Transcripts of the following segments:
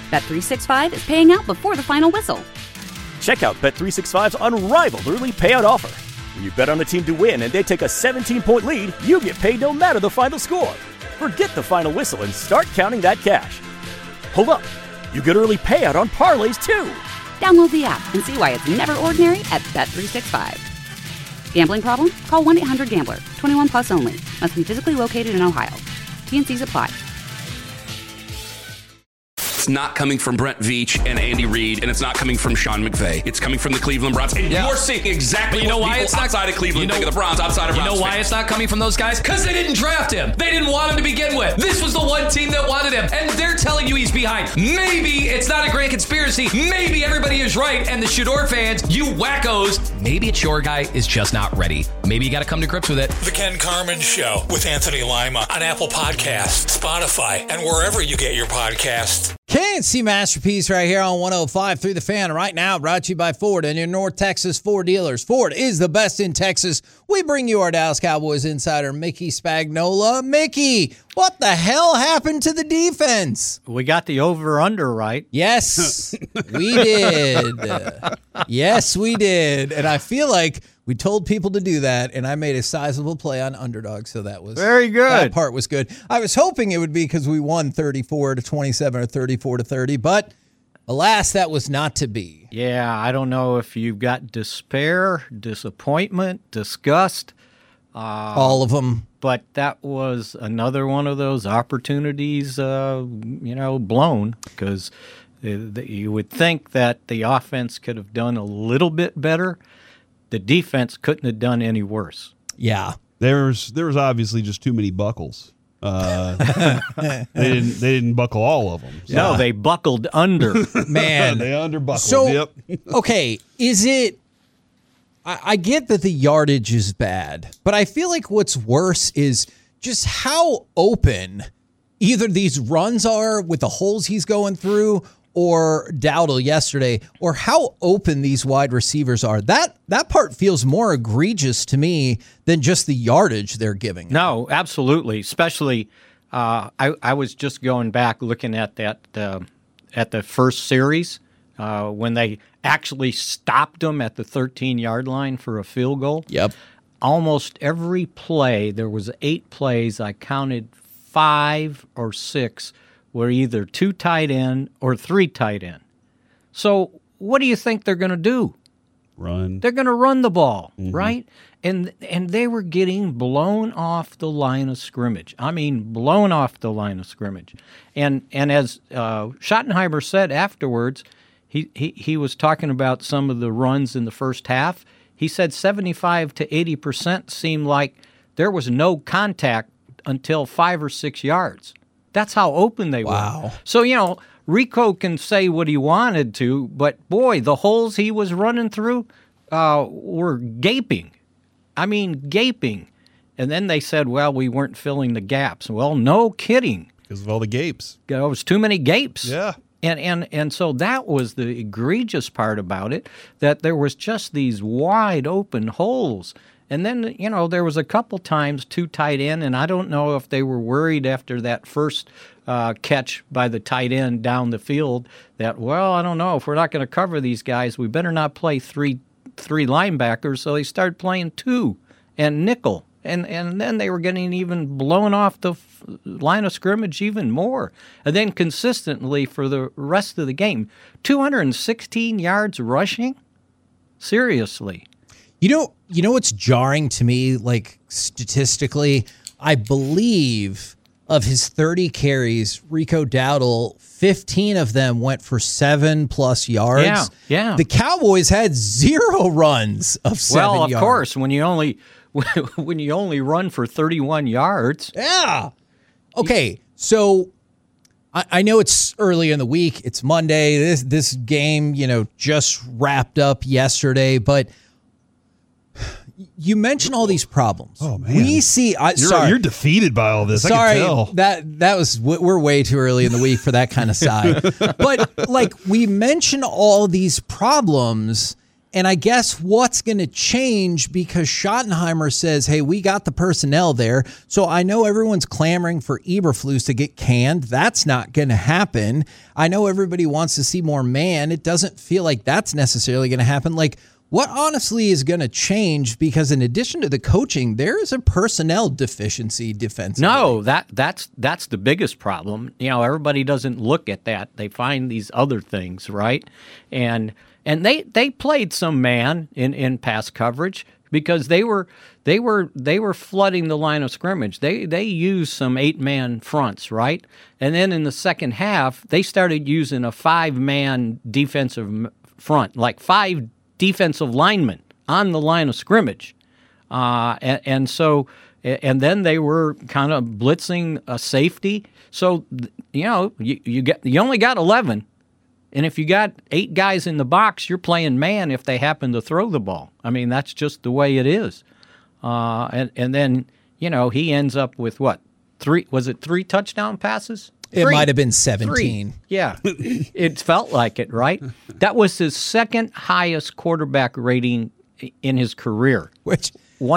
Bet365 is paying out before the final whistle. Check out Bet365's unrivaled early payout offer. When you bet on a team to win and they take a 17-point lead, you get paid no matter the final score. Forget the final whistle and start counting that cash. Hold up. You get early payout on parlays, too. Download the app and see why it's never ordinary at Bet365. Gambling problem? Call 1-800-GAMBLER. 21 plus only. Must be physically located in Ohio. T&Cs apply. It's not coming from Brent Veach and Andy Reid, and it's not coming from Sean McVay. It's coming from the Cleveland Browns. And you're seeing exactly what people outside of Cleveland think of the Browns, outside of Browns. You know why it's not coming from those guys? Because they didn't draft him. They didn't want him to begin with. This was the one team that wanted him, and they're telling you he's behind. Maybe it's not a grand conspiracy. Maybe everybody is right, and the Shador fans, you wackos, maybe it's your guy is just not ready. Maybe you got to come to grips with it. The Ken Carman Show with Anthony Lima on Apple Podcasts, Spotify, and wherever you get your podcasts. K&C Masterpiece right here on 105 through the Fan. Right now, brought to you by Ford and your North Texas Ford dealers. Ford is the best in Texas. We bring you our Dallas Cowboys insider, Mickey Spagnola. Mickey, what the hell happened to the defense? We got the over-under right. Yes, we did. Yes, we did. And I feel like we told people to do that, and I made a sizable play on underdog, so that was very good. That part was good. I was hoping it would be because we won 34-27 or 34-30, but alas, that was not to be. Yeah, I don't know if you've got despair, disappointment, disgust. All of them. But that was another one of those opportunities, blown, because you would think that the offense could have done a little bit better. The defense couldn't have done any worse. Yeah. There was obviously just too many buckles. They didn't buckle all of them. So. No, they buckled under. Man. They underbuckled. So, yep. Okay, is it I get that the yardage is bad, but I feel like what's worse is just how open either these runs are with the holes he's going through, or Dowdle yesterday, or how open these wide receivers are. That part feels more egregious to me than just the yardage they're giving. No, absolutely. Especially, I was just going back looking at that at the first series when they actually stopped them at the 13-yard line for a field goal. Yep. Almost every play, there was 8 plays. I counted 5 or 6. Were either 2 tight end or 3 tight end. So what do you think they're going to do? Run. They're going to run the ball, right? And they were getting blown off the line of scrimmage. I mean, blown off the line of scrimmage. And as Schottenheimer said afterwards, he was talking about some of the runs in the first half. He said 75 to 80% seemed like there was no contact until 5 or 6 yards. That's how open they were. So, Rico can say what he wanted to, but, boy, the holes he was running through were gaping. I mean, gaping. And then they said, well, we weren't filling the gaps. Well, no kidding. Because of all the gapes. There was too many gapes. Yeah. And so that was the egregious part about it, that there was just these wide open holes. And then, there was a couple times 2 tight end, and I don't know if they were worried after that first catch by the tight end down the field that, well, I don't know, if we're not going to cover these guys, we better not play three linebackers. So they started playing 2 and nickel. And then they were getting even blown off the line of scrimmage even more. And then consistently for the rest of the game, 216 yards rushing? Seriously. You know what's jarring to me, like statistically? I believe of his 30 carries, Rico Dowdle, 15 of them went for 7+ yards. Yeah. The Cowboys had 0 runs of 7 yards. Well, of course, when you only run for 31 yards. Yeah. Okay, so I know it's early in the week. It's Monday. This game, just wrapped up yesterday, but you mentioned all these problems. Oh man, we see. You're defeated by all this. Sorry, I can tell. that was we're way too early in the week for that kind of side. But we mention all these problems, And I guess what's going to change because Schottenheimer says, hey, we got the personnel there. So I know everyone's clamoring for Eberflus to get canned. That's not going to happen. I know everybody wants to see more man. It doesn't feel like that's necessarily going to happen. Like, what honestly is going to change? Because in addition to the coaching, there is a personnel deficiency defensively. No, that's the biggest problem. Everybody doesn't look at that. They find these other things, right? And they played some man in pass coverage because they were flooding the line of scrimmage. They used some 8-man fronts, right? And then in the second half, they started using a 5-man defensive front, like 5 defensive linemen on the line of scrimmage. And then they were kind of blitzing a safety. So, you only got 11. And if you got 8 guys in the box, you're playing man if they happen to throw the ball. I mean, that's just the way it is. And then, he ends up with what? 3 touchdown passes? It might have been 17. 3. Yeah. It felt like it, right? That was his second highest quarterback rating in his career. Which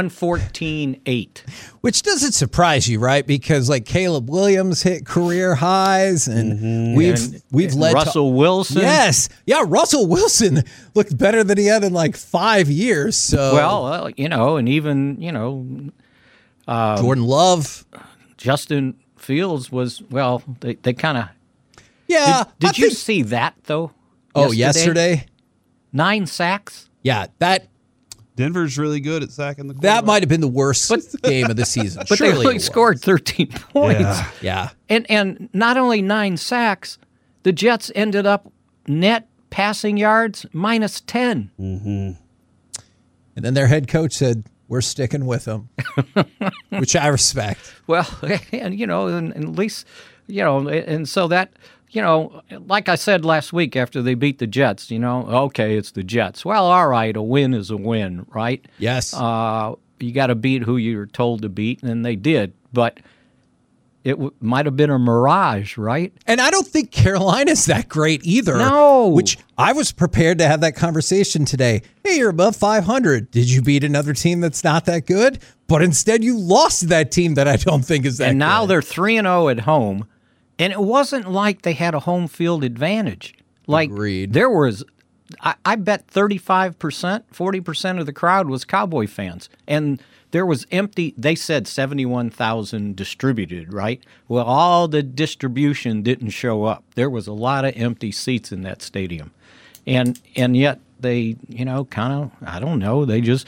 114.8. Which doesn't surprise you, right? Because like Caleb Williams hit career highs, and we've led Russell Wilson. Yes, yeah, Russell Wilson looked better than he had in like 5 years. So and even Jordan Love, Justin Fields was they kind of Did you see that though? Oh, yesterday 9 sacks. Yeah, that. Denver's really good at sacking the quarterback. That might have been the worst game of the season. But they only scored 13 points. Yeah. And not only 9 sacks, the Jets ended up net passing yards minus 10. Mm-hmm. And then their head coach said, we're sticking with them, which I respect. Well, and at least, and so that, like I said last week after they beat the Jets, okay, it's the Jets. Well, all right, a win is a win, right? Yes. You got to beat who you're told to beat, and they did. But it might have been a mirage, right? And I don't think Carolina's that great either. No. Which I was prepared to have that conversation today. Hey, you're above 500. Did you beat another team that's not that good? But instead you lost to that team that I don't think is that good. And now they're 3-0 at home. And it wasn't like they had a home field advantage. Like, agreed. There was, I bet 35%, 40% of the crowd was Cowboy fans. And there was empty, they said 71,000 distributed, right? Well, all the distribution didn't show up. There was a lot of empty seats in that stadium. And yet they, kind of, I don't know, they just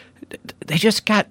got,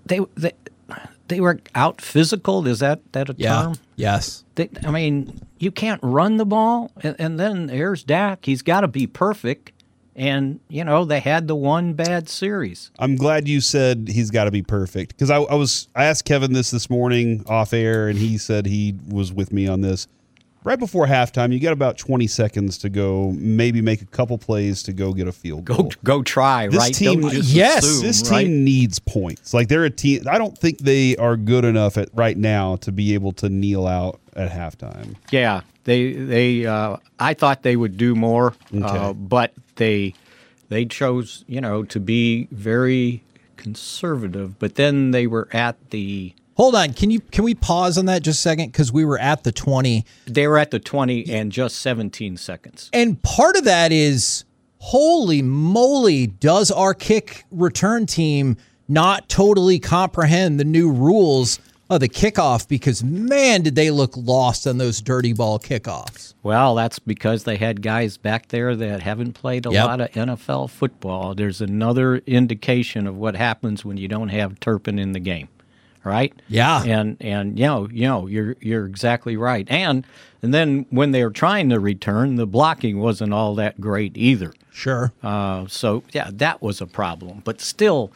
they were out physical. Is that a term? Yes. You can't run the ball, and then there's Dak. He's got to be perfect, and they had the one bad series. I'm glad you said he's got to be perfect because I asked Kevin this morning off air, and he said he was with me on this. Right before halftime, you got about 20 seconds to go, maybe make a couple plays to go get a field goal. Go try, this right? Team, this team needs points. Like they're a team. I don't think they are good enough right now to be able to kneel out at halftime. Yeah, they. I thought they would do more, but they chose, to be very conservative. But then they were at the. Hold on. Can we pause on that just a second? Because we were at the 20. They were at the 20 and just 17 seconds. And part of that is, holy moly, does our kick return team not totally comprehend the new rules of the kickoff? Because, man, did they look lost on those dirty ball kickoffs. Well, that's because they had guys back there that haven't played a lot of NFL football. There's another indication of what happens when you don't have Turpin in the game. Right? Yeah. And you're exactly right. And then when they were trying to return, the blocking wasn't all that great either. Sure. So that was a problem. But still,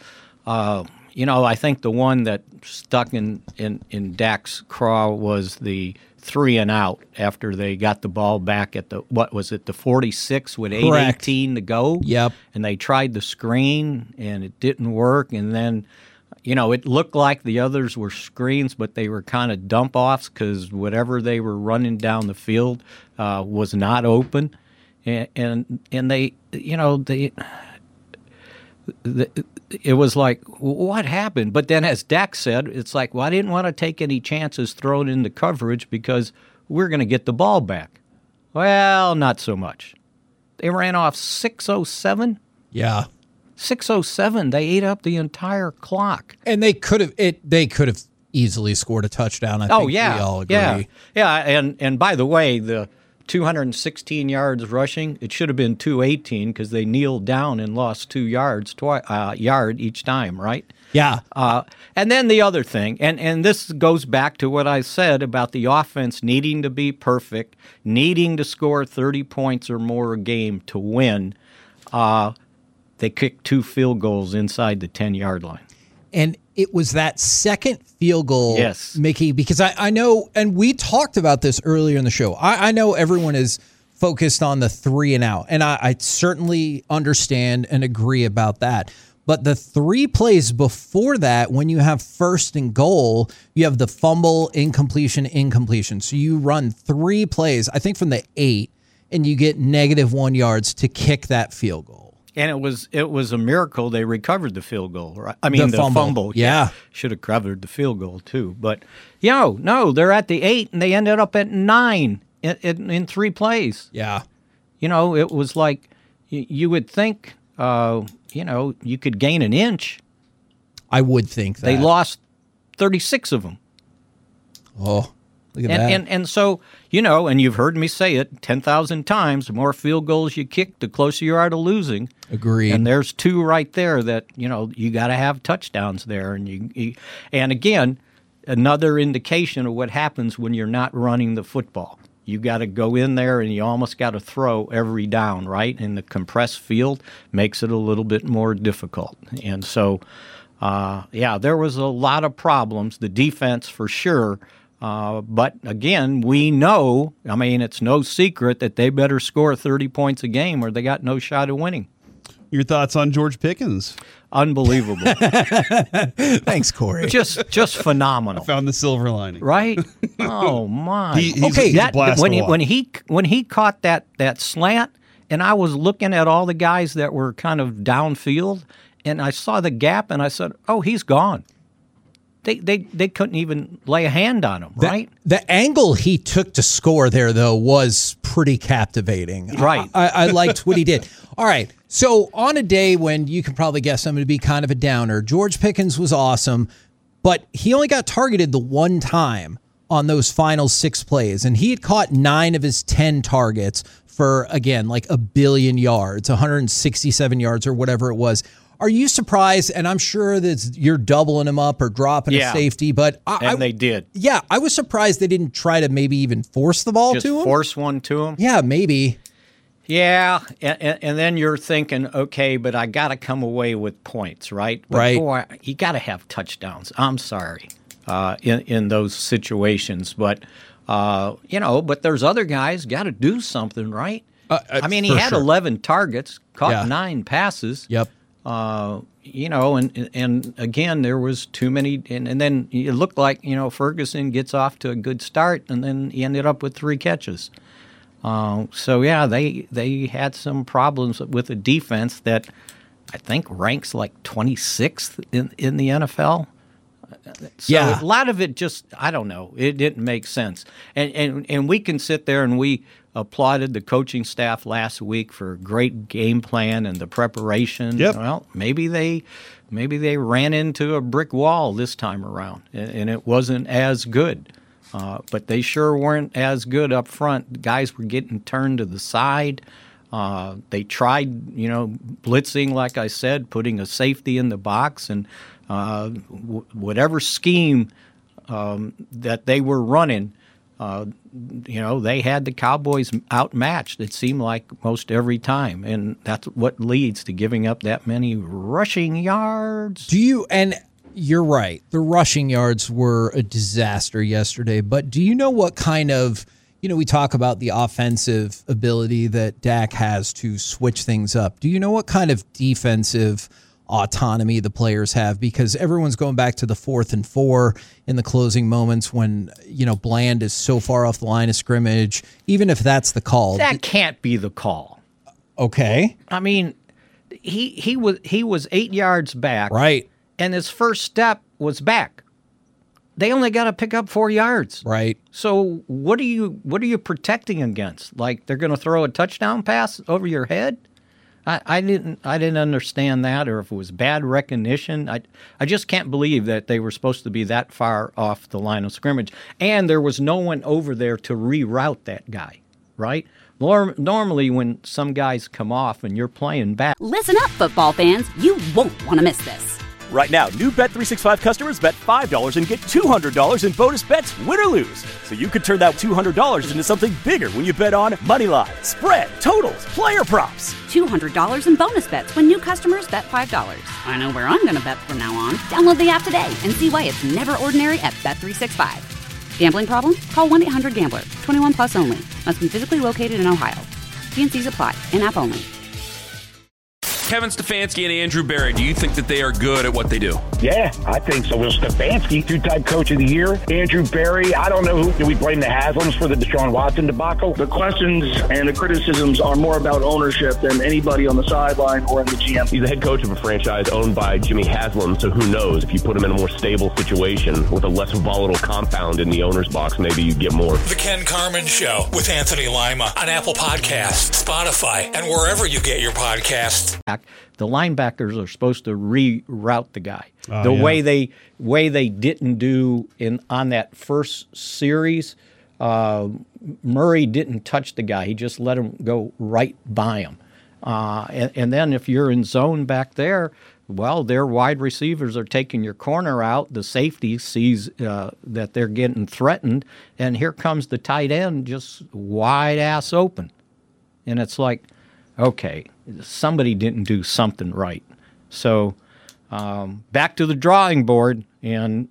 I think the one that stuck in Dak's craw was the 3 and out after they got the ball back at the 46 with 8:18 to go. Yep. And they tried the screen and it didn't work, and then. It looked like the others were screens, but they were kind of dump-offs because whatever they were running down the field was not open. And they it was like, what happened? But then, as Dak said, it's like, well, I didn't want to take any chances throwing into coverage because we're going to get the ball back. Well, not so much. They ran off 6:07. Yeah. 6:07. They ate up the entire clock. And they could have easily scored a touchdown. I think we all agree. Yeah. And by the way, the 216 yards rushing, it should have been 218 because they kneeled down and lost 2 yards, yard each time, right? Yeah. And then the other thing, and this goes back to what I said about the offense needing to be perfect, needing to score 30 points or more a game to win. They kicked 2 field goals inside the 10-yard line. And it was that second field goal, yes, Mickey, because I know, and we talked about this earlier in the show. I know everyone is focused on the 3 and out, and I certainly understand and agree about that. But the 3 plays before that, when you have first and goal, you have the fumble, incompletion. So you run 3 plays, I think from the 8, and you get -1 yards to kick that field goal. And it was a miracle they recovered the field goal, right? I mean, the fumble. Yeah. Should have covered the field goal, too. But, no, they're at the 8, and they ended up at 9 in 3 plays. Yeah. It was like you would think, you could gain an inch. I would think that. They lost 36 of them. Oh, look at that. And so, and you've heard me say it 10,000 times, the more field goals you kick, the closer you are to losing. Agreed. And there's 2 right there that, you got to have touchdowns there. And again, another indication of what happens when you're not running the football. You got to go in there and you almost got to throw every down, right? And the compressed field makes it a little bit more difficult. And so, there was a lot of problems. The defense for sure. But again, we know, it's no secret that they better score 30 points a game or they got no shot at winning. Your thoughts on George Pickens? Unbelievable. Thanks, Corey. Just phenomenal. I found the silver lining. Right? Oh my. He's a blast to watch. When he caught that slant, and I was looking at all the guys that were kind of downfield, and I saw the gap, and I said, "Oh, he's gone." They couldn't even lay a hand on him, right? The angle he took to score there, though, was pretty captivating. Right. I liked what he did. All right. So on a day when you can probably guess I'm going to be kind of a downer, George Pickens was awesome, but he only got targeted the one time on those final 6 plays, and he had caught 9 of his 10 targets for, again, like 1 billion yards, 167 yards or whatever it was. Are you surprised? And I'm sure that you're doubling him up or dropping a safety, but they did. Yeah, I was surprised they didn't try to maybe even force the ball to him. Force one to him? Yeah, maybe. Yeah, and then you're thinking, okay, but I got to come away with points, right? But right. Boy, you got to have touchdowns. I'm sorry, in those situations, but but there's other guys got to do something, right? He had 11 targets, caught 9 passes. Yep. And again, there was too many, and then it looked like, Ferguson gets off to a good start, and then he ended up with 3 catches. They had some problems with a defense that I think ranks like 26th in the NFL. So a lot of it just, I don't know, it didn't make sense. And we can sit there and we applauded the coaching staff last week for a great game plan and the preparation. Yep. Well, maybe they ran into a brick wall this time around, and it wasn't as good. But they sure weren't as good up front. Guys were getting turned to the side. They tried, blitzing, like I said, putting a safety in the box, and whatever scheme that they were running, they had the Cowboys outmatched, it seemed like, most every time. And that's what leads to giving up that many rushing yards. And you're right, the rushing yards were a disaster yesterday, but do you know what kind of, we talk about the offensive ability that Dak has to switch things up. Do you know what kind of defensive autonomy the players have? Because everyone's going back to the 4th and 4 in the closing moments when, Bland is so far off the line of scrimmage, even if that's the call. That can't be the call. Okay. he was 8 yards back. Right. And his first step was back. They only got to pick up 4 yards. Right. So what are you protecting against? Like they're going to throw a touchdown pass over your head? I didn't understand that, or if it was bad recognition. I just can't believe that they were supposed to be that far off the line of scrimmage, and there was no one over there to reroute that guy, right? Normally when some guys come off and you're playing back. Listen up, football fans. You won't want to miss this. Right now, new Bet365 customers bet $5 and get $200 in bonus bets, win or lose. So you could turn that $200 into something bigger when you bet on money line, spread, totals, player props. $200 in bonus bets when new customers bet $5. I know where I'm going to bet from now on. Download the app today and see why it's never ordinary at Bet365. Gambling problem? Call 1-800-GAMBLER. 21 plus only. Must be physically located in Ohio. T&Cs apply. In-app only. Kevin Stefanski and Andrew Berry, do you think that they are good at what they do? Yeah, I think so. Well, Stefanski, two-time coach of the year. Andrew Berry, I don't know do we blame the Haslams for the Deshaun Watson debacle? The questions and the criticisms are more about ownership than anybody on the sideline or in the GM. He's the head coach of a franchise owned by Jimmy Haslam, so who knows? If you put him in a more stable situation with a less volatile compound in the owner's box, maybe you get more. The Ken Carman Show with Anthony Lima on Apple Podcasts, Spotify, and wherever you get your podcasts. The linebackers are supposed to reroute the guy. Way they didn't do on that first series. Murray didn't touch the guy; he just let him go right by him. And then if you're in zone back there, well, their wide receivers are taking your corner out. The safety sees that they're getting threatened, and here comes the tight end just wide ass open, and it's like, okay, somebody didn't do something right. So back to the drawing board, and,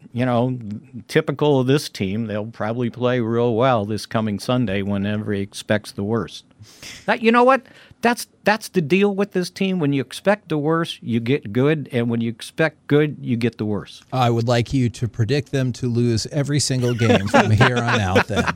typical of this team, they'll probably play real well this coming Sunday when everybody expects the worst. You know what? That's the deal with this team. When you expect the worst, you get good, and when you expect good, you get the worst. I would like you to predict them to lose every single game from here on out, then,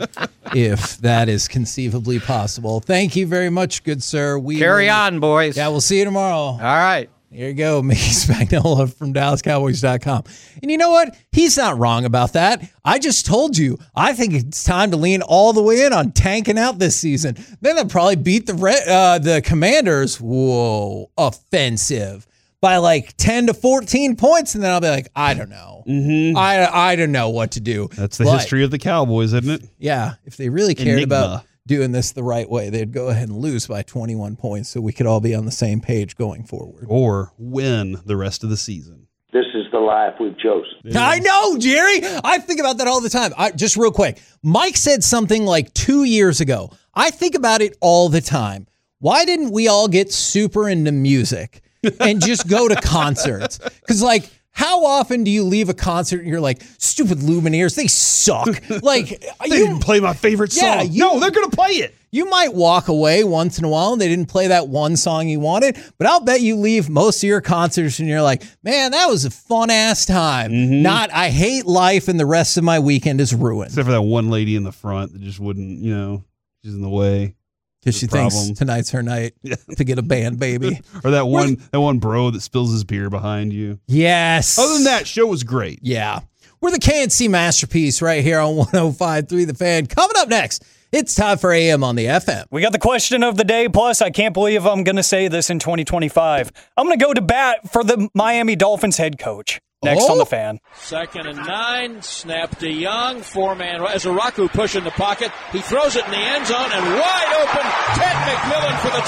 if that is conceivably possible. Thank you very much, good sir. Carry on, boys. Yeah, we'll see you tomorrow. All right. Here you go, Mickey Spagnola from DallasCowboys.com. And you know what? He's not wrong about that. I just told you, I think it's time to lean all the way in on tanking out this season. Then they'll probably beat the Commanders, whoa, offensive, by like 10 to 14 points. And then I'll be like, I don't know. Mm-hmm. I don't know what to do. That's the history of the Cowboys, isn't it? Yeah. If they really cared about doing this the right way, they'd go ahead and lose by 21 points so we could all be on the same page going forward. Or win the rest of the season. This is the life we've chosen. I know, Jerry. I think about that all the time. Just real quick. Mike said something like 2 years ago. I think about it all the time. Why didn't we all get super into music and just go to concerts? Because, how often do you leave a concert and you're like, stupid Lumineers, they suck. They didn't play my favorite song. No, they're going to play it. You might walk away once in a while and they didn't play that one song you wanted, but I'll bet you leave most of your concerts and you're like, man, that was a fun-ass time. Mm-hmm. Not, I hate life and the rest of my weekend is ruined. Except for that one lady in the front that just wouldn't, she's in the way. Because she thinks tonight's her night to get a band baby. Or that one bro that spills his beer behind you. Yes. Other than that, show was great. Yeah. We're the KNC Masterpiece right here on 105.3 The Fan. Coming up next, it's time for AM on the FM. We got the question of the day. Plus, I can't believe I'm going to say this in 2025. I'm going to go to bat for the Miami Dolphins head coach. Next on the Fan. 2nd and 9. Snap to Young. 4-man. As Araku pushing the pocket. He throws it in the end zone and wide open. Ted McMillan for the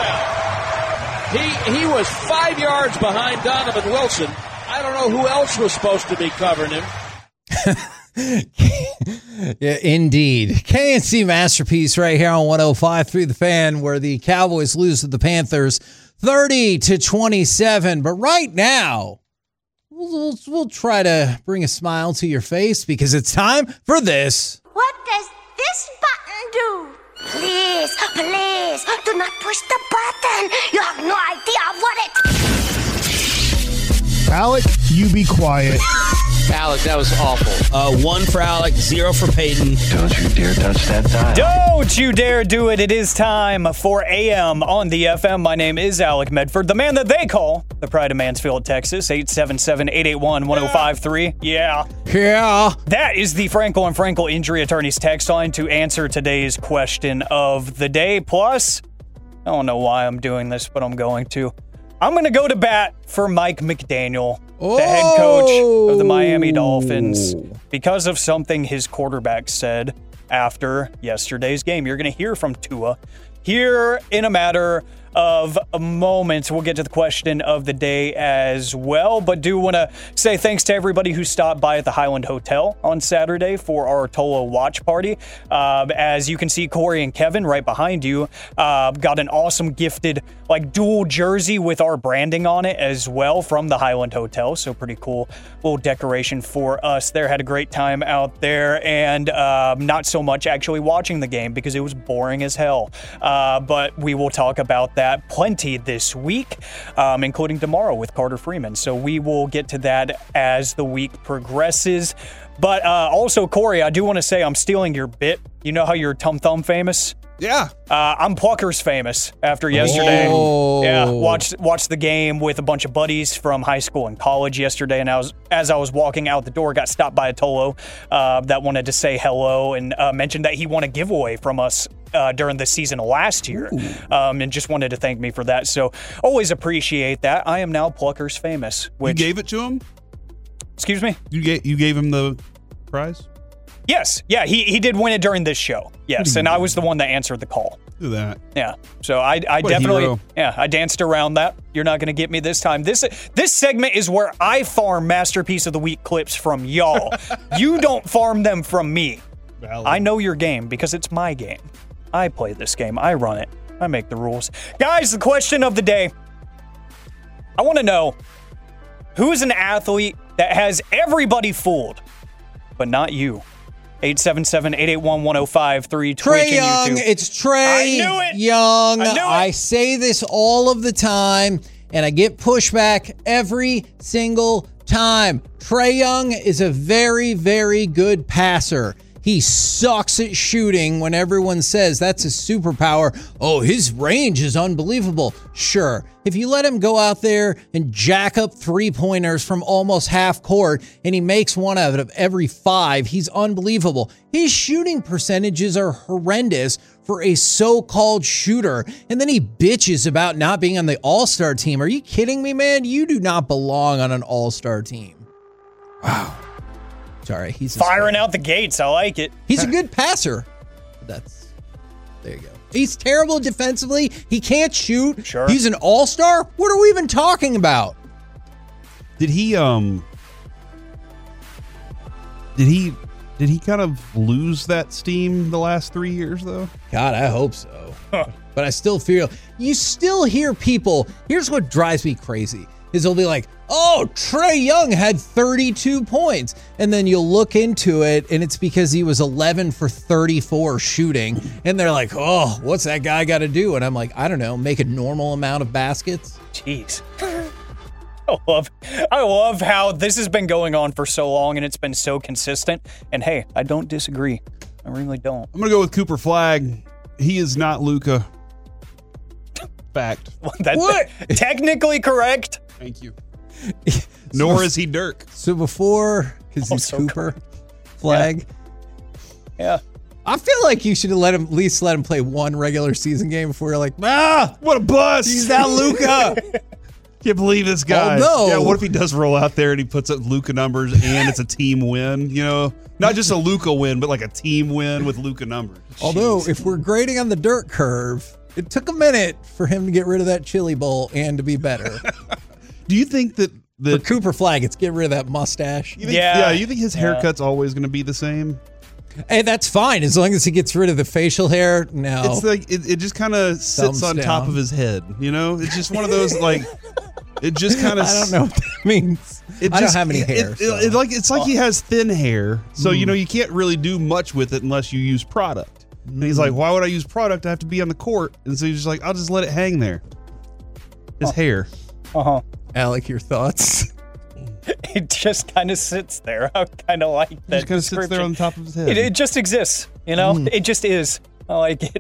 touchdown. He was 5 yards behind Donovan Wilson. I don't know who else was supposed to be covering him. Yeah, indeed. KNC Masterpiece right here on 105.3 The Fan, where the Cowboys lose to the Panthers 30-27. But right now, we'll try to bring a smile to your face because it's time for this. What does this button do? Please, do not push the button. You have no idea what it... Alec, you be quiet. Alec, that was awful. 1 for Alec, 0 for Peyton. Don't you dare touch that dial. Don't you dare do it. It is time for AM on the FM. My name is Alec Medford, the man that they call the Pride of Mansfield, Texas. 877-881-1053. Yeah. That is the Frankel and Frankel Injury Attorneys text line to answer today's question of the day. Plus, I don't know why I'm doing this, but I'm going to. I'm going to go to bat for Mike McDaniel, the head coach of the Miami Dolphins, because of something his quarterback said after yesterday's game. You're going to hear from Tua here in a matter of moments. We'll get to the question of the day as well, but do want to say thanks to everybody who stopped by at the Highland Hotel on Saturday for our Tolo watch party. As you can see, Corey and Kevin right behind you got an awesome gifted dual jersey with our branding on it as well from the Highland Hotel. So pretty cool little decoration for us there. Had a great time out there, and not so much actually watching the game because it was boring as hell. But we will talk about that plenty this week, including tomorrow with Carter Freeman. So we will get to that as the week progresses. But also, Corey, I do want to say I'm stealing your bit. You know how you're Tum Thumb famous? Yeah. I'm Pluckers famous after yesterday. Yeah, watched the game with a bunch of buddies from high school and college yesterday, and as I was walking out the door, got stopped by a Tolo that wanted to say hello and mentioned that he won a giveaway from us during the season last year, and just wanted to thank me for that. So always appreciate that. I am now Pluckers famous. Which, you gave it to him? Excuse me? You gave him the prize? Yes. Yeah, he did win it during this show. Yes, and I was the one that answered the call. Do that. Yeah. So I definitely, I danced around that. You're not going to get me this time. This segment is where I farm Masterpiece of the Week clips from y'all. You don't farm them from me. Valid. I know your game because it's my game. I play this game. I run it. I make the rules. Guys, the question of the day. I want to know, who is an athlete that has everybody fooled, but not you? 877-881-1053. Trae Young. It's Trae Young. I say this all of the time, and I get pushback every single time. Trae Young is a very, very good passer. He sucks at shooting when everyone says that's a superpower. Oh, his range is unbelievable. Sure, if you let him go out there and jack up three-pointers from almost half court and he makes 1 out of every 5, he's unbelievable. His shooting percentages are horrendous for a so-called shooter. And then he bitches about not being on the All-Star team. Are you kidding me, man? You do not belong on an All-Star team. Wow. Sorry, he's firing out the gates. I like it. He's a good passer. There you go. He's terrible defensively. He can't shoot. Sure. He's an all-star. What are we even talking about? Did he kind of lose that steam the last 3 years though? God, I hope so. But I still feel you still hear people. Here's what drives me crazy. Is they'll be like, oh, Trae Young had 32 points. And then you'll look into it, and it's because he was 11 for 34 shooting. And they're like, oh, what's that guy got to do? And I'm like, I don't know, make a normal amount of baskets? Jeez. I love how this has been going on for so long, and it's been so consistent. And hey, I don't disagree. I really don't. I'm going to go with Cooper Flagg. He is not Luka. Fact. What? Technically correct. Thank you. Nor is he Dirk. So before, because he's Cooper Flagg. Yeah. I feel like you should have at least let him play one regular season game before you're like, what a bust. He's not Luka. Can't believe this guy. Oh, no. Yeah, what if he does roll out there and he puts up Luka numbers and it's a team win? You know, not just a Luka win, but like a team win with Luka numbers. Although, if we're grading on the Dirk curve, it took a minute for him to get rid of that chili bowl and to be better. Do you think that for Cooper Flagg, it's get rid of that mustache? You think, you think his haircut's always going to be the same? Hey, that's fine as long as he gets rid of the facial hair. No, it's like it just kind of sits on top of his head. You know, it's just one of those like it just kind of. I don't know what that means. I don't have any hair. It's like he has thin hair, so you know you can't really do much with it unless you use product. And he's like, why would I use product? I have to be on the court, and so he's just like, I'll just let it hang there. His hair. Uh-huh. Alec, your thoughts? It just kind of sits there. I kind of like that. Just kind of sits there on the top of his head. It just exists, you know? It just is. I like it.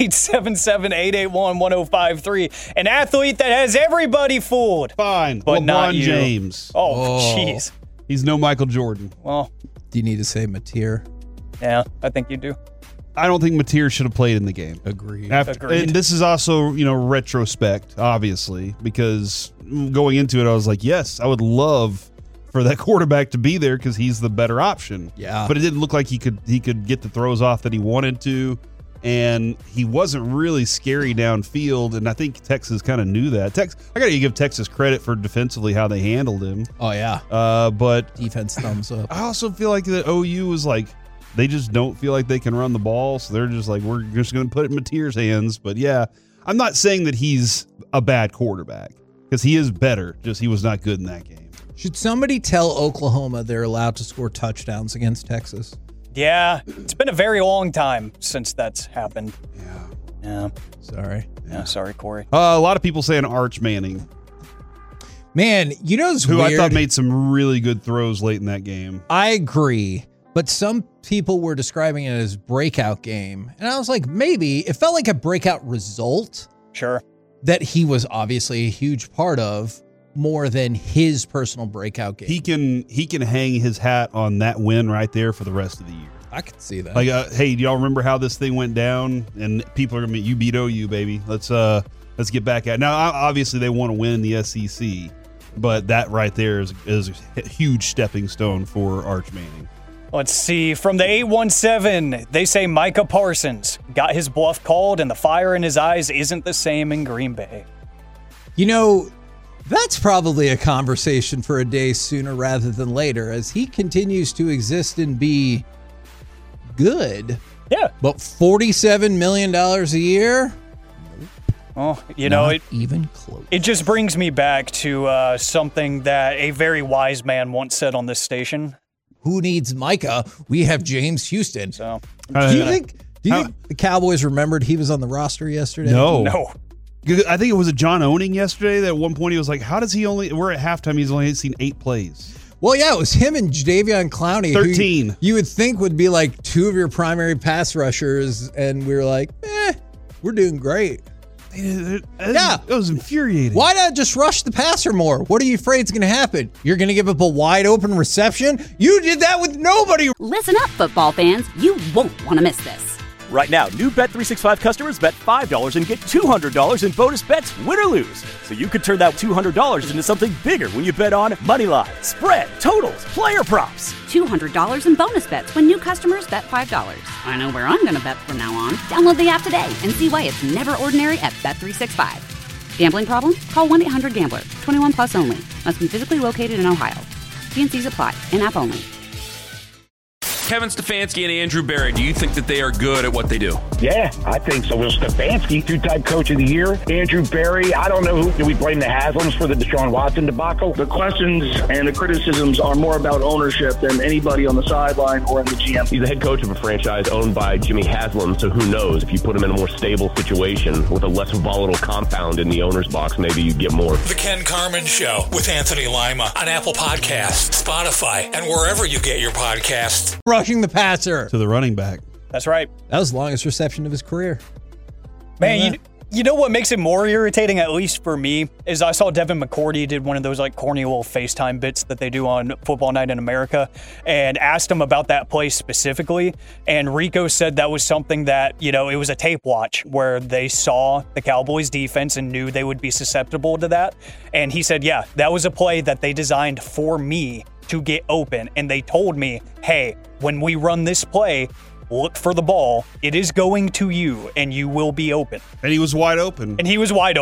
877-881-1053. An athlete that has everybody fooled. Fine. But LeBron not you. James. Oh, jeez. He's no Michael Jordan. Well, do you need to say Mateer? Yeah, I think you do. I don't think Mateer should have played in the game. Agreed. And this is also, retrospect, obviously, because going into it, I was like, yes, I would love for that quarterback to be there because he's the better option. Yeah. But it didn't look like he could get the throws off that he wanted to, and he wasn't really scary downfield, and I think Texas kind of knew that. I got to give Texas credit for defensively how they handled him. Oh, yeah. But defense thumbs up. I also feel like the OU was like, they just don't feel like they can run the ball, so they're just like, we're just going to put it in Mateer's hands. But yeah, I'm not saying that he's a bad quarterback because he is better, just he was not good in that game. Should somebody tell Oklahoma they're allowed to score touchdowns against Texas? Yeah, it's been a very long time since that's happened. Yeah. Sorry. Yeah, sorry, Corey. A lot of people saying Arch Manning. Man, who's who weird? I thought made some really good throws late in that game. I agree. But some people were describing it as breakout game. And I was like, maybe. It felt like a breakout result. Sure. That he was obviously a huge part of more than his personal breakout game. He can hang his hat on that win right there for the rest of the year. I could see that. Like, hey, do y'all remember how this thing went down? And people are going to be, you beat OU, baby. Let's get back at it. Now, obviously, they want to win the SEC. But that right there is a huge stepping stone for Arch Manning. Let's see. From the 817, they say Micah Parsons got his bluff called and the fire in his eyes isn't the same in Green Bay. That's probably a conversation for a day sooner rather than later as he continues to exist and be good. Yeah. But $47 million a year? Oh, Not even close. It just brings me back to something that a very wise man once said on this station. Who needs Micah? We have James Houston. So, do you think the Cowboys remembered he was on the roster yesterday? No. I think it was John Owning yesterday that at one point he was like, how does he we're at halftime, he's only seen 8 plays. Well, yeah, it was him and Jadeveon Clowney. 13. Who you would think would be like two of your primary pass rushers, and we were like, we're doing great. Yeah. It was infuriating. Why not just rush the passer more? What are you afraid is going to happen? You're going to give up a wide open reception? You did that with nobody. Listen up, football fans. You won't want to miss this. Right now, new Bet365 customers bet $5 and get $200 in bonus bets, win or lose. So you could turn that $200 into something bigger when you bet on money line, spread, totals, player props. $200 in bonus bets when new customers bet $5. I know where I'm going to bet from now on. Download the app today and see why it's never ordinary at Bet365. Gambling problem? Call 1-800-GAMBLER. 21 plus only. Must be physically located in Ohio. T&Cs apply. In-app only. Kevin Stefanski and Andrew Berry, do you think that they are good at what they do? Yeah, I think so. Will Stefanski, 2-time coach of the year. Andrew Berry, I don't know who. Do we blame the Haslams for the Deshaun Watson debacle? The questions and the criticisms are more about ownership than anybody on the sideline or in the GM. He's the head coach of a franchise owned by Jimmy Haslam, so who knows? If you put him in a more stable situation with a less volatile compound in the owner's box, maybe you'd get more. The Ken Carman Show with Anthony Lima on Apple Podcasts, Spotify, and wherever you get your podcasts. Rushing the passer to the running back. That's right. That was the longest reception of his career. Man, you know what makes it more irritating, at least for me, is I saw Devin McCourty did one of those like corny little FaceTime bits that they do on Football Night in America and asked him about that play specifically. And Rico said that was something that, it was a tape watch where they saw the Cowboys defense and knew they would be susceptible to that. And he said, yeah, that was a play that they designed for me to get open. And they told me, hey, when we run this play, look for the ball. It is going to you, and you will be open. And he was wide open. And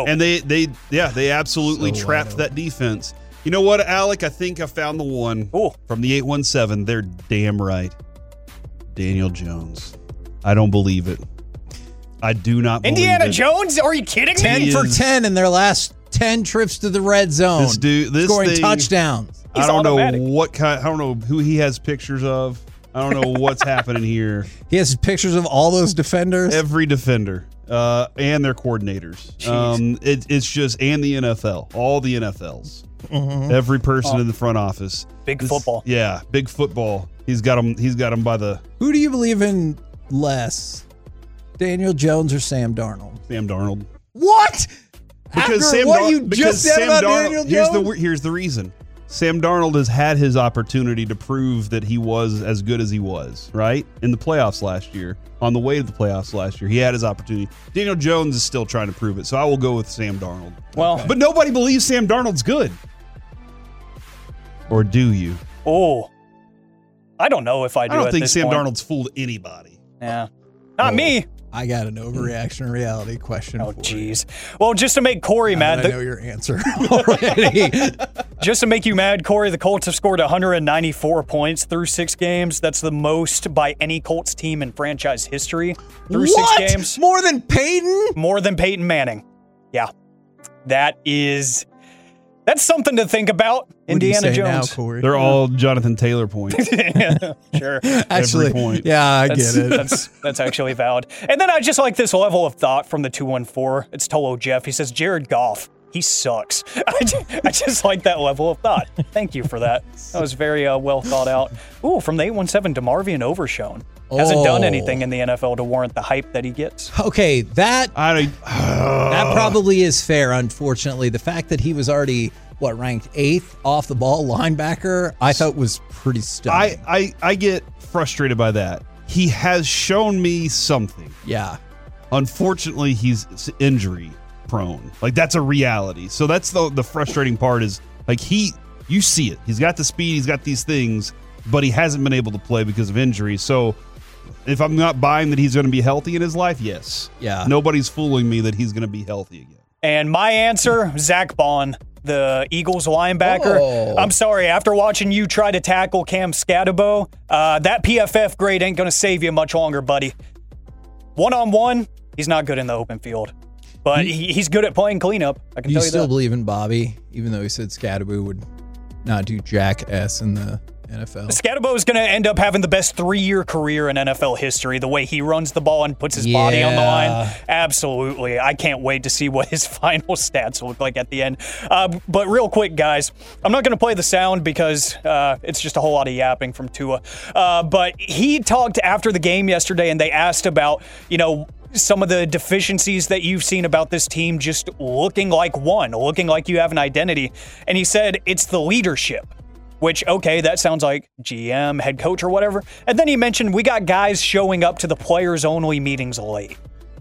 they absolutely trapped that defense. You know what, Alec? I think I found the one from the 817. They're damn right. Daniel Jones. I don't believe it. I do not believe Indiana it. Jones? Are you kidding me? 10 for 10 in their last 10 trips to the red zone. This scoring touchdowns. I don't know I don't know who he has pictures of. I don't know what's happening here. He has pictures of all those defenders? Every defender and their coordinators. It's just, and the NFL, all the NFLs. Every person in the front office. Big football. Yeah, big football. He's got him by the. Who do you believe in less, Daniel Jones or Sam Darnold? Sam Darnold. What? Because After Sam what Dar- you just said about Daniel Jones? Here's the reason. Sam Darnold has had his opportunity to prove that he was as good as he was, right? In the playoffs last year, on the way to the playoffs last year, he had his opportunity. Daniel Jones is still trying to prove it, so I will go with Sam Darnold. Well, but nobody believes Sam Darnold's good. Or do you? Oh, I don't know if I do. I don't at think this Sam point. Darnold's fooled anybody. Yeah, not me. I got an overreaction reality question. Oh, jeez. Well, just to make Corey mad. I know your answer already. Just to make you mad, Corey, the Colts have scored 194 points through 6 games. That's the most by any Colts team in franchise history through 6 games. More than Peyton? More than Peyton Manning. Yeah. That's something to think about. Indiana Jones. Now, Corey? They're all Jonathan Taylor points. Yeah, sure. Actually, Every point. yeah, I get it. That's actually valid. And then I just like this level of thought from the 214. It's Tolo Jeff. He says, Jared Goff, he sucks. I just like that level of thought. Thank you for that. That was very well thought out. Ooh, from the 817, DeMarvion Overshown. Hasn't done anything in the NFL to warrant the hype that he gets. Okay, that probably is fair, unfortunately. The fact that he was already, ranked 8th off the ball linebacker, I thought was pretty stunning. I get frustrated by that. He has shown me something. Yeah. Unfortunately, he's injury prone. That's a reality. So that's the frustrating part is you see it. He's got the speed, he's got these things, but he hasn't been able to play because of injury. So if I'm not buying that he's going to be healthy in his life, yes. Yeah. Nobody's fooling me that he's going to be healthy again. And my answer, Zach Bond, the Eagles linebacker. Oh. I'm sorry, after watching you try to tackle Cam Scatabo, that PFF grade ain't going to save you much longer, buddy. One-on-one, he's not good in the open field. But he's good at playing cleanup, I can tell you that. You still believe in Bobby, even though he said Scatabo would not do jack S in the NFL? Scatabo is going to end up having the best 3-year career in NFL history, the way he runs the ball and puts his body on the line. Absolutely. I can't wait to see what his final stats look like at the end. But real quick, guys, I'm not going to play the sound because it's just a whole lot of yapping from Tua. But he talked after the game yesterday, and they asked about, some of the deficiencies that you've seen about this team just looking like you have an identity. And he said it's the leadership. Which, okay, that sounds like GM, head coach, or whatever. And then he mentioned we got guys showing up to the players-only meetings late.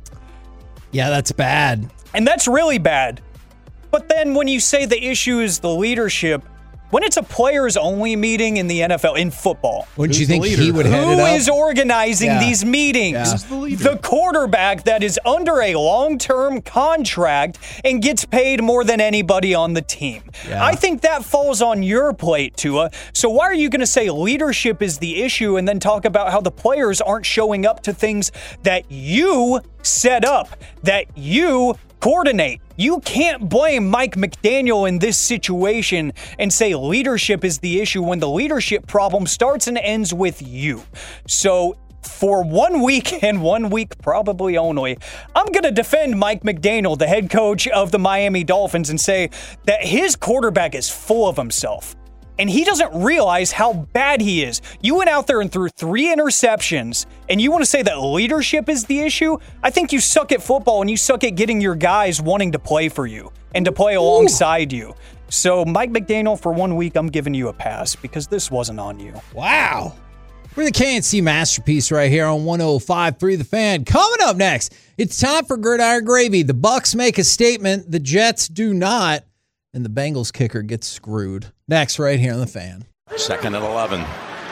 Yeah, that's bad. And that's really bad. But then when you say the issue is the leadership, when it's a players-only meeting in the NFL, in football, wouldn't you think he would head it up? Who is organizing these meetings? Yeah. The quarterback that is under a long-term contract and gets paid more than anybody on the team. Yeah. I think that falls on your plate, Tua. So why are you going to say leadership is the issue and then talk about how the players aren't showing up to things that you set up, that you coordinate? You can't blame Mike McDaniel in this situation and say leadership is the issue when the leadership problem starts and ends with you. So for 1 week and 1 week probably only, I'm going to defend Mike McDaniel, the head coach of the Miami Dolphins, and say that his quarterback is full of himself. And he doesn't realize how bad he is. You went out there and threw 3 interceptions, and you want to say that leadership is the issue? I think you suck at football, and you suck at getting your guys wanting to play for you and to play alongside you. So, Mike McDaniel, for 1 week, I'm giving you a pass because this wasn't on you. Wow. We're the KNC Masterpiece right here on 105.3 The Fan. Coming up next, it's time for Gridiron Gravy. The Bucs make a statement. The Jets do not. And the Bengals kicker gets screwed. Next, right here on The Fan. 2nd and 11.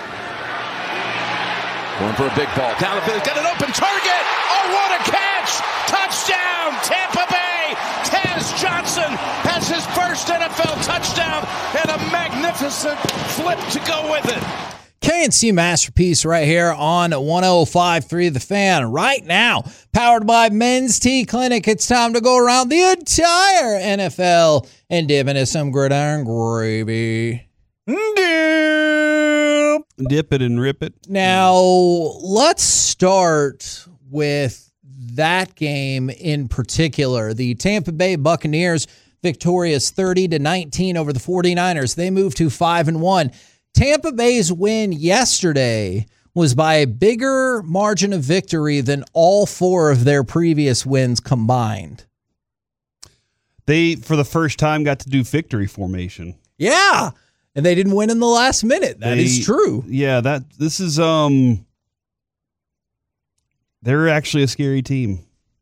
Going for a big ball. Down the field. Got an open target. Oh, what a catch. Touchdown, Tampa Bay. Taz Johnson has his first NFL touchdown and a magnificent flip to go with it. KNC Masterpiece right here on 105.3 The Fan. Right now, powered by Men's Tea Clinic. It's time to go around the entire NFL and dip into some gridiron gravy. Dip it and rip it. Now, let's start with that game in particular. The Tampa Bay Buccaneers victorious 30-19 over the 49ers. They move to 5-1. Tampa Bay's win yesterday was by a bigger margin of victory than all 4 of their previous wins combined. They, for the first time, got to do victory formation. Yeah, and they didn't win in the last minute. That is true. Yeah, this is they're actually a scary team.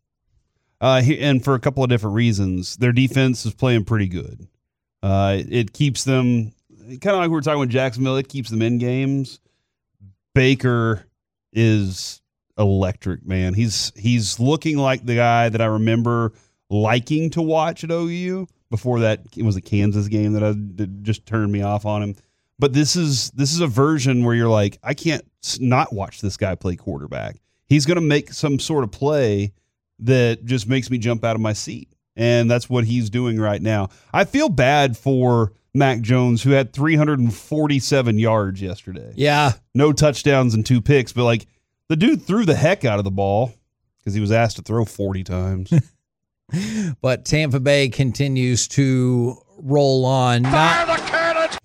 And for a couple of different reasons. Their defense is playing pretty good. It keeps them, kind of like we were talking with Jacksonville, it keeps them in games. Baker is electric, man. He's looking like the guy that I remember liking to watch at OU. Before that, it was a Kansas game that just turned me off on him. But this is a version where you're like, I can't not watch this guy play quarterback. He's going to make some sort of play that just makes me jump out of my seat. And that's what he's doing right now. I feel bad for Mac Jones, who had 347 yards yesterday. Yeah. No touchdowns and 2 picks, but like the dude threw the heck out of the ball because he was asked to throw 40 times. But Tampa Bay continues to roll on. Fire the cannon!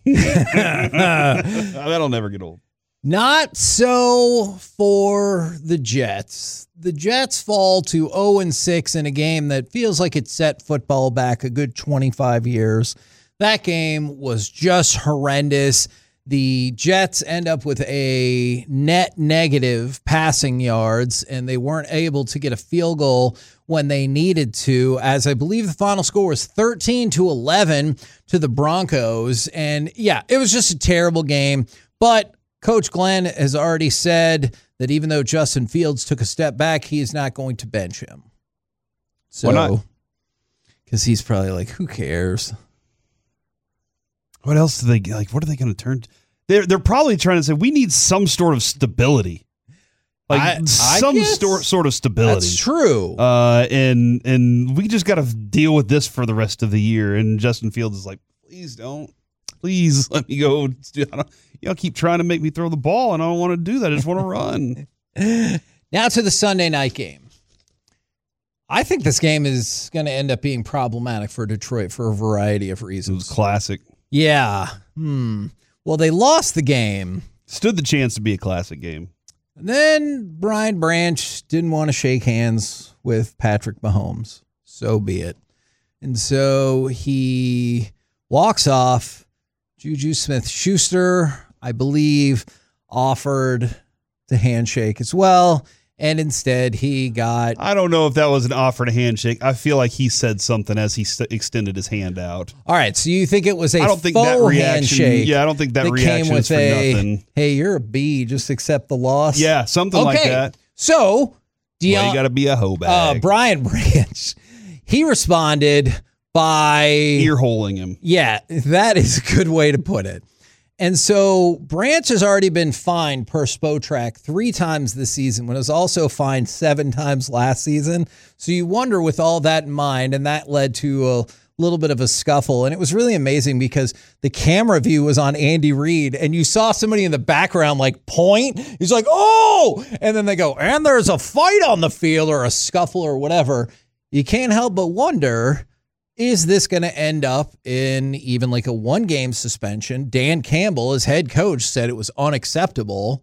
That'll never get old. Not so for the Jets. The Jets fall to 0-6 in a game that feels like it set football back a good 25 years. That game was just horrendous. The Jets end up with a net negative passing yards, and they weren't able to get a field goal when they needed to, as I believe the final score was 13-11 to the Broncos. And yeah, it was just a terrible game. But Coach Glenn has already said that even though Justin Fields took a step back, he is not going to bench him. So, why not? Because he's probably like, who cares? What else do they like? What are they going to turn? They're probably trying to say we need some sort of stability, like some sort of stability. That's true. And we just got to deal with this for the rest of the year. And Justin Fields is like, please let me go. Y'all keep trying to make me throw the ball, and I don't want to do that. I just want to run. Now to the Sunday night game. I think this game is going to end up being problematic for Detroit for a variety of reasons. It was classic. Yeah. Well, they lost the game. Stood the chance to be a classic game. And then Brian Branch didn't want to shake hands with Patrick Mahomes. So be it. And so he walks off. Juju Smith-Schuster, I believe, offered the handshake as well. And instead, he got... I don't know if that was an offer to handshake. I feel like he said something as he extended his hand out. All right, so you think it was a I don't think faux that reaction, handshake? Yeah, I don't think that reaction came with is for nothing. Hey, you're a B. Just accept the loss. Yeah, something like that. So, you got to be a hoe bag. Brian Branch, he responded by... ear-holing him. Yeah, that is a good way to put it. And so Branch has already been fined per Spotrac 3 times this season, when it was also fined 7 times last season. So you wonder, with all that in mind, and that led to a little bit of a scuffle. And it was really amazing because the camera view was on Andy Reid, and you saw somebody in the background like point. He's like, oh! And then they go, and there's a fight on the field, or a scuffle or whatever. You can't help but wonder, is this going to end up in even like a 1-game suspension? Dan Campbell, as head coach, said it was unacceptable.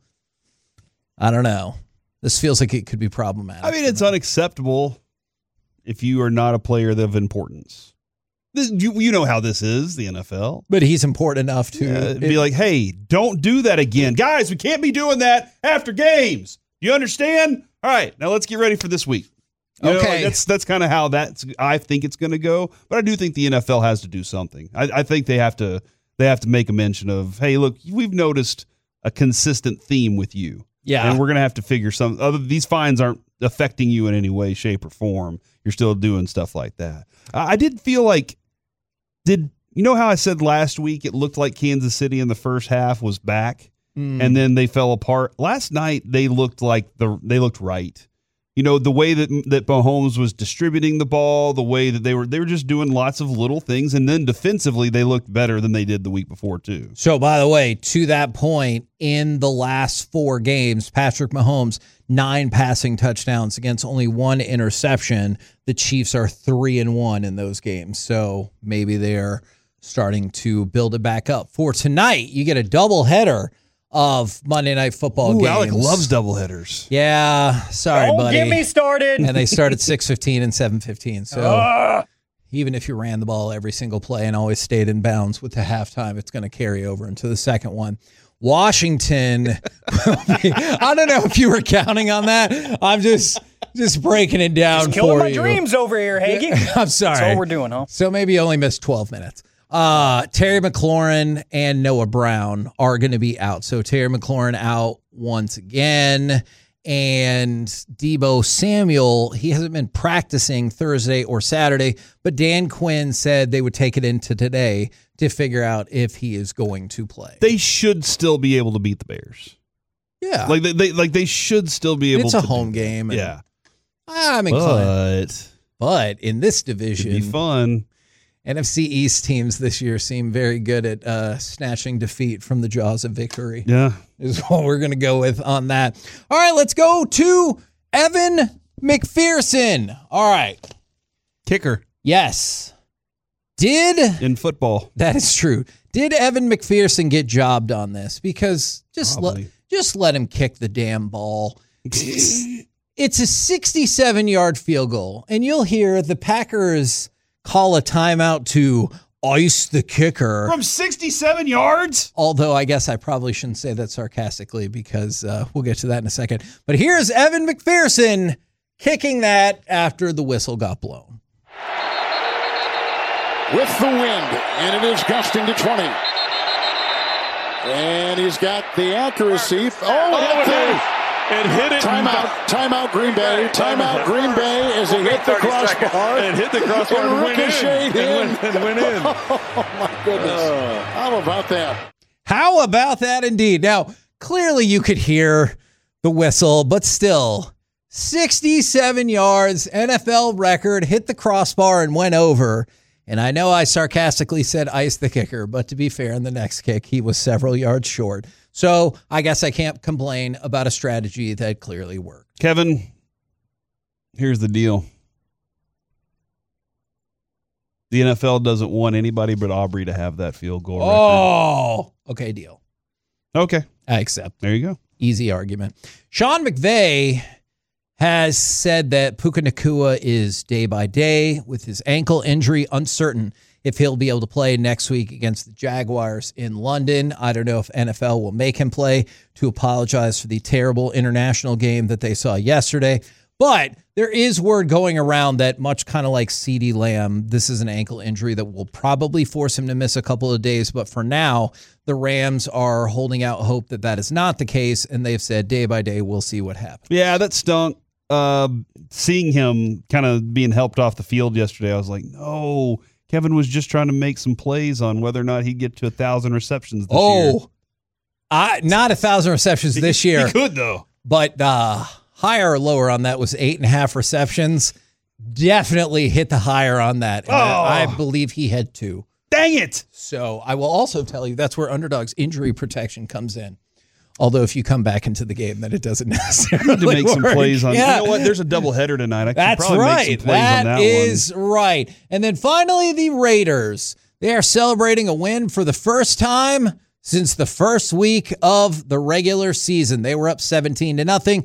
I don't know. This feels like it could be problematic. I mean, it's unacceptable if you are not a player of importance. You know how this is, the NFL. But he's important enough to be like, hey, don't do that again. Guys, we can't be doing that after games. You understand? All right, now let's get ready for this week. You know, like that's kind of how I think it's going to go. But I do think the NFL has to do something. I think they have to make a mention of, hey, look, we've noticed a consistent theme with you. Yeah. And we're going to have to figure these fines aren't affecting you in any way, shape, or form. You're still doing stuff like that. I did feel like, you know how I said last week it looked like Kansas City in the first half was back and then they fell apart? Last night they looked right. the way that Mahomes was distributing the ball, the way that they were just doing lots of little things, and then defensively they looked better than they did the week before too. So, by the way, to that point, in the last 4 games, Patrick Mahomes 9 passing touchdowns against only 1 interception. The Chiefs are 3-1 in those games, so maybe they're starting to build it back up. For tonight, you get a doubleheader of Monday Night Football games. Alec loves doubleheaders. Yeah, sorry, Don't buddy. get me started. And they start at 6:15 and 7:15. So even if you ran the ball every single play and always stayed in bounds with the halftime, it's going to carry over into the second one. Washington, I don't know if you were counting on that. I'm just breaking it down Just killing for my you. dreams over here, Hagee. I'm sorry. That's all we're doing, huh? So maybe you only missed 12 minutes. Terry McLaurin and Noah Brown are going to be out. So Terry McLaurin out once again. And Deebo Samuel, he hasn't been practicing Thursday or Saturday, but Dan Quinn said they would take it into today to figure out if he is going to play. They should still be able to beat the Bears. Yeah. They should still be able to. It's a home game. Yeah. I'm inclined. But in this division, it'd be fun. NFC East teams this year seem very good at snatching defeat from the jaws of victory. Yeah. Is what we're going to go with on that. All right, let's go to Evan McPherson. All right. Kicker. Yes. In football. That is true. Did Evan McPherson get jobbed on this? Because just let him kick the damn ball. It's a 67-yard field goal, and you'll hear the Packers call a timeout to ice the kicker. From 67 yards? Although I guess I probably shouldn't say that sarcastically because we'll get to that in a second. But here's Evan McPherson kicking that after the whistle got blown. With the wind, and it is gusting to 20. And he's got the accuracy. It hit it. Timeout, Green Bay. Timeout, Green Bay as he hit the crossbar. And hit the crossbar and went in. Oh, my goodness. How about that? How about that indeed? Now, clearly you could hear the whistle, but still, 67 yards, NFL record, hit the crossbar and went over. And I know I sarcastically said ice the kicker, but to be fair, in the next kick, he was several yards short. So I guess I can't complain about a strategy that clearly worked. Kevin, here's the deal. The NFL doesn't want anybody but Aubrey to have that field goal record. Oh, okay, deal. Okay. I accept. There you go. Easy argument. Sean McVay has said that Puka Nacua is day by day with his ankle injury, uncertain if he'll be able to play next week against the Jaguars in London. I don't know if NFL will make him play to apologize for the terrible international game that they saw yesterday. But there is word going around that much kind of like CeeDee Lamb, this is an ankle injury that will probably force him to miss a couple of days. But for now, the Rams are holding out hope that that is not the case. And they've said day by day, we'll see what happens. Yeah, that stunk. Seeing him kind of being helped off the field yesterday, I was like, no. Kevin was just trying to make some plays on whether or not he'd get to 1,000 receptions this year. Not 1,000 receptions this year. He could, though. But higher or lower on that was 8.5 receptions. Definitely hit the higher on that. And I believe he had 2. Dang it. So I will also tell you that's where Underdog's injury protection comes in. Although if you come back into the game, then it doesn't necessarily to make some plays on. Yeah. You know what? There's a doubleheader tonight. I can probably right. make some plays on that That is right. And then finally, the Raiders. They are celebrating a win for the first time since the first week of the regular season. They were up 17-0,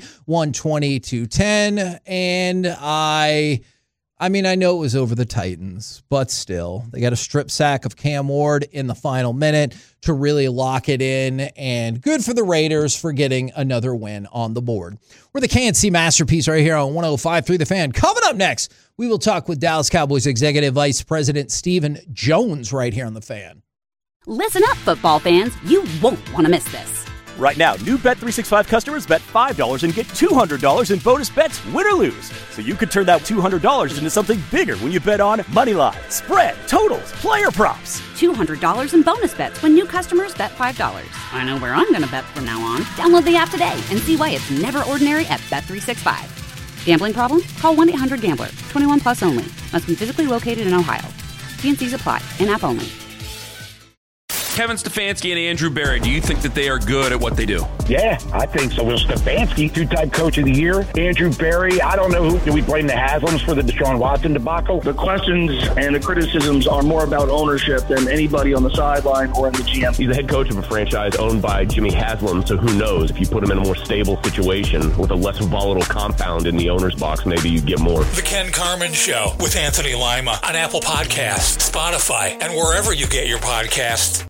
120-10, and I mean, I know it was over the Titans, but still, they got a strip sack of Cam Ward in the final minute to really lock it in, and good for the Raiders for getting another win on the board. We're the KNC Masterpiece right here on 105.3 The Fan. Coming up next, we will talk with Dallas Cowboys Executive Vice President Stephen Jones right here on The Fan. Listen up, football fans. You won't want to miss this. Right now, new Bet365 customers bet $5 and get $200 in bonus bets, win or lose. So you could turn that $200 into something bigger when you bet on money line, spread, totals, player props. $200 in bonus bets when new customers bet $5. I know where I'm going to bet from now on. Download the app today and see why it's never ordinary at Bet365. Gambling problem? Call 1-800-GAMBLER. 21 plus only. Must be physically located in Ohio. T&Cs apply. In-app only. Kevin Stefanski and Andrew Berry, do you think that they are good at what they do? Yeah, I think so. Will Stefanski, two-time coach of the year. Andrew Berry, I don't know who. Do we blame the Haslams for the Deshaun Watson debacle? The questions and the criticisms are more about ownership than anybody on the sideline or in the GM. He's the head coach of a franchise owned by Jimmy Haslam, so who knows? If you put him in a more stable situation with a less volatile compound in the owner's box, maybe you get more. The Ken Carman Show with Anthony Lima on Apple Podcasts, Spotify, and wherever you get your podcasts.